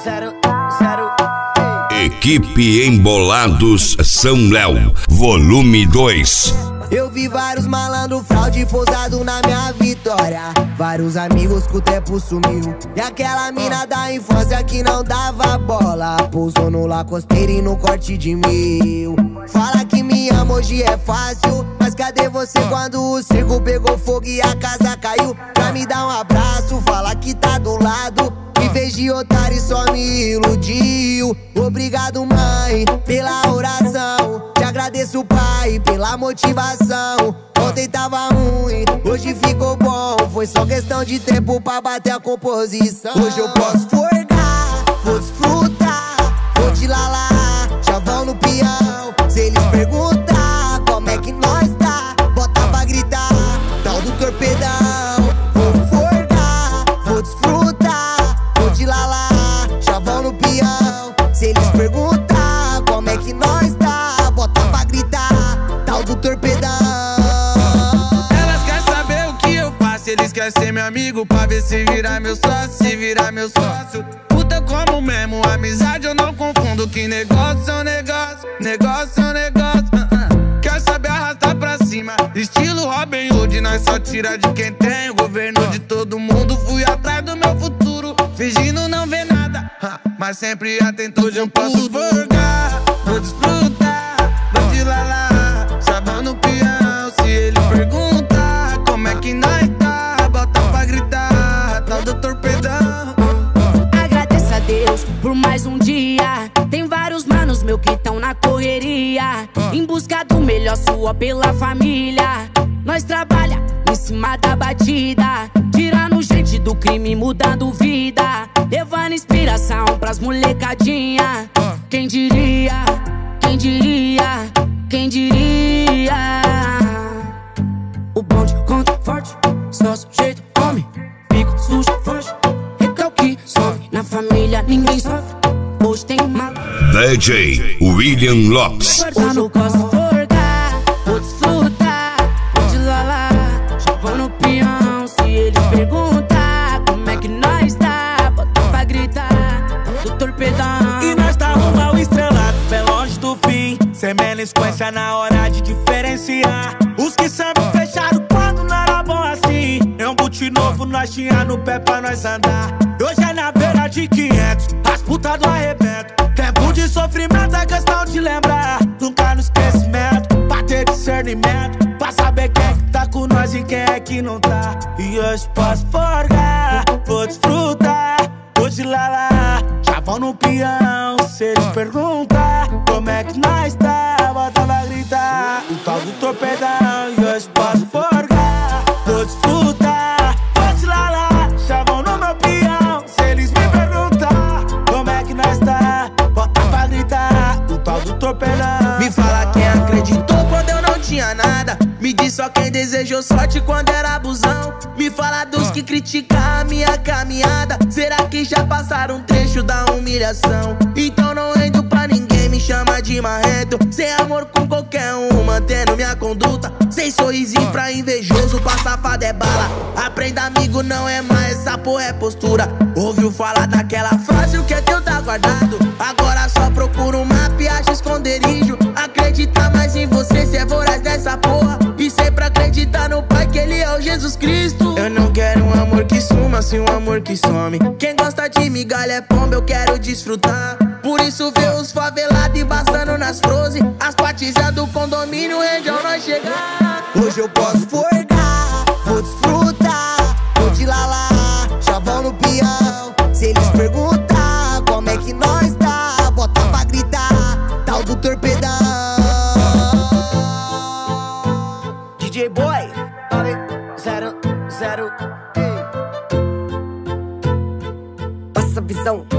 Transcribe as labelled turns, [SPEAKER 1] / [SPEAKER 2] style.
[SPEAKER 1] Equipe Embolados São Léo, volume 2.
[SPEAKER 2] Eu vi vários malandro fraude pousado na minha vitória. Vários amigos que o tempo sumiu. E aquela mina da infância que não dava bola pousou no Lacosteiro e no corte de 1000. Fala que me ama hoje é fácil, mas cadê você quando o circo pegou fogo e a casa caiu? Pra me dar um abraço, fala que tá do lado. Em vez de otário só me iludiu. Obrigado mãe pela oração, te agradeço pai pela motivação. Ontem tava ruim, hoje ficou bom. Foi só questão de tempo pra bater a composição. Hoje eu posso forgar, vou desfrutar, vou te lalar, chavão no peão. Se eles perguntar como é que nós tá, bota pra gritar, tal do torpedão. Vou forgar, vou desfrutar, vou te lalar, chavão no peão. Se eles perguntar como é que nós tá, bota pra gritar, tal do torpedão.
[SPEAKER 3] Elas querem saber o que eu faço, eles querem ser meu amigo pra ver se virar meu sócio, se virar meu sócio. Puta como mesmo, amizade eu não confundo, que negócio é um negócio, negócio é um negócio. Quer saber arrastar pra cima, estilo Robin Hood, nós só tira de quem tem. O governo de todo mundo, fui atrás do meu futuro, fingindo não ver nada, mas sempre atento. Hoje eu posso forgar, vou desfrutar, vou te lalar, chavão no peão. Se ele perguntar como é que nós tá, bota pra gritar, tal do torpedão.
[SPEAKER 4] Agradeça a Deus por mais um dia. Tem vários manos meu que tão na correria, em busca do melhor, sua pela família. Nós trabalha em cima da batida, tirando gente do crime, mudando vida, levando inspiração pras molecadinha. Quem diria, quem diria, quem diria? O bonde conta forte, só sujeito come, pico sujo, foge, recalque, sobe. Na família ninguém sofre, hoje tem mal.
[SPEAKER 1] DJ William Lopes.
[SPEAKER 4] Hoje eu posso forgar, vou desfrutar, vou te lalar, chavão no peão. Se eles perguntar como é que nós tá, bota pra gritar, do torpedão.
[SPEAKER 5] E nós tá rumo ao estrelado, bem longe do fim, sem melisquência na hora de diferenciar. Os que sabem fechado quando não era bom assim. É um boot novo, nós tinha no pé pra nós andar. Hoje é na beira de 500, as putas do arrebento. Tempo de sofrimento é questão de lembrar, nunca no esquecimento, pra ter discernimento, pra saber quem é que tá com nós e quem é que não tá. E hoje posso forgar, vou desfrutar, vou te lalar, chavão no peão. Se eles perguntar como é que nós tá, bota pra gritar, o tal do torpedão. E hoje posso forgar, vou desfrutar, vou te lalar, chavão no meu peão. Se eles me perguntar como é que nós tá, bota pra gritar, o tal do torpedão.
[SPEAKER 3] Me fala quem acreditou quando eu não tinha nada, me diz só quem desejou sorte quando era abusão. Me fala dos que criticam a minha caminhada, será que já passaram um trecho da humilhação? Então não rendo pra ninguém, me chama de marrento, sem amor com qualquer um, mantendo minha conduta, sem sorrisinho pra invejoso, pra safado é bala. Aprenda amigo, não é mais, essa porra é postura. Ouviu falar daquela frase, o que é teu tá guardado, agora só procura um mapa e acha esconderijo. Acredita mais em você, cê é voraz dessa porra, e sempre acreditar no Pai que Ele é o Jesus Cristo. Eu não quero um amor que suma, sim um amor que some. Quem gosta de migalha é pomba, eu quero desfrutar. Por isso vê os favelados embaçando nas froze, as patizas do condomínio onde nós chegar.
[SPEAKER 2] Hoje eu posso forgar, vou desfrutar, vou te lalar, chavão no peão. Se eles perguntar como é que nós tá, bota pra gritar, tal do torpedão. DJ Boy, 900, passa a visão.